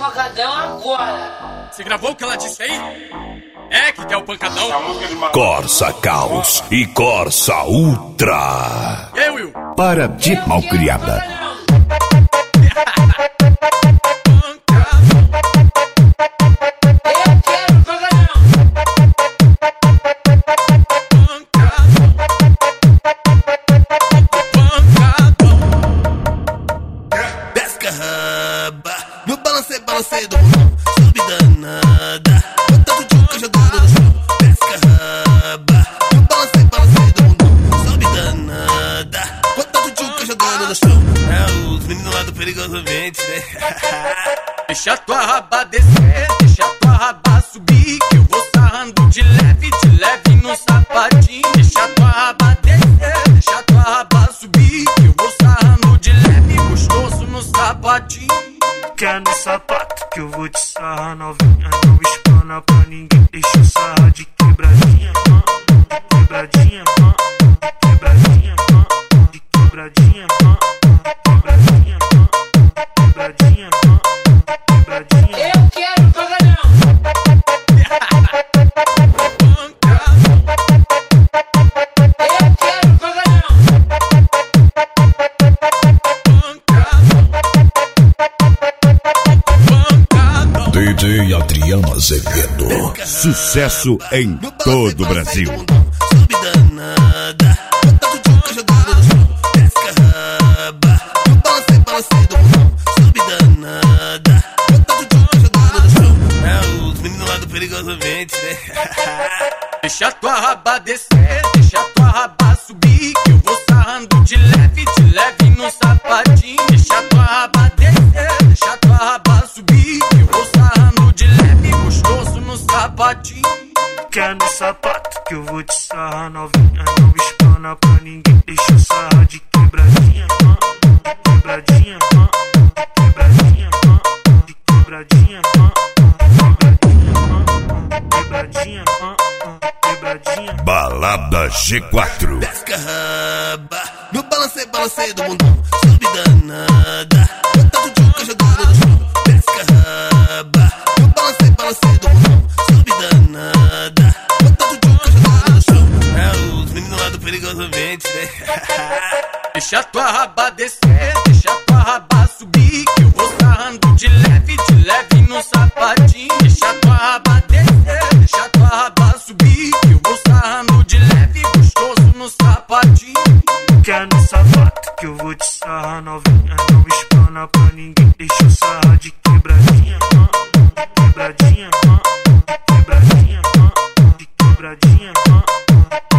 pancadão agora. Você gravou o que ela disse aí? É que quer o pancadão? Corsa Caos e Corsa Ultra. E aí, Will? Para de malcriada. No balancei do mundão, sobe danada. Bota o tchuca jogando no chão, pesca raba. No balancei do mundão, sobe danada. Bota o tchuca jogando no chão. É os meninos lá do Perigosamente, né? Deixa tua raba descer, deixa tua raba subir, que eu vou sarrando de leve no sapatinho. Deixa tua raba descer, deixa tua raba subir, que eu vou sarrando de leve, gostoso no sapatinho. Quer no sapato que eu vou te sarrar novinha. Não espana pra ninguém, deixa eu sarrar de quebradinha, de quebradinha, de quebradinha, de quebradinha, de quebradinha, de quebradinha, de quebradinha. Eu quero pancadão. Eu quero pancadão. DJ Adriano Azevedo. Sucesso em todo o Brasil. Sobe danada. Bota o tchuca jogando no chão, pesca raba. No balancei do mundão, sobe danada. Bota o tchuca jogando no chão. É os meninos lá do Perigosamente, né? Deixa tua raba descer, deixa tua raba subir, que eu vou sarrando de leve no sapatinho. Deixa tua raba descer, deixa tua raba subir, que eu vou sarrando de leve, gostoso no sapatinho. Quer no sapato que eu vou te sarrar novinha. Não espana pra ninguém, deixa eu sarrar de quebradinha, de quebradinha, de quebradinha, de quebradinha, de quebradinha, quebradinha. Balada G4. Pesca raba. No balancei do mundão, sobe danada. Bota o tchuca jogando no chão, pesca raba. No balancei do mundão, sobe danada. Bota o tchuca jogando no chão. É os meninos lá do Perigosamente, né? Deixa tua raba descer, deixa tua raba subir, que eu vou sarrando de leve no sapatinho. Deixa tua raba descer, deixa tua raba subir, que eu vou sarrando de leve, gostoso no sapatinho. Quer no sapato que eu vou te sarrar novinha. Não espana pra ninguém, deixa eu sarrar de quebradinha, de quebradinha, de quebradinha, de quebradinha, de quebradinha.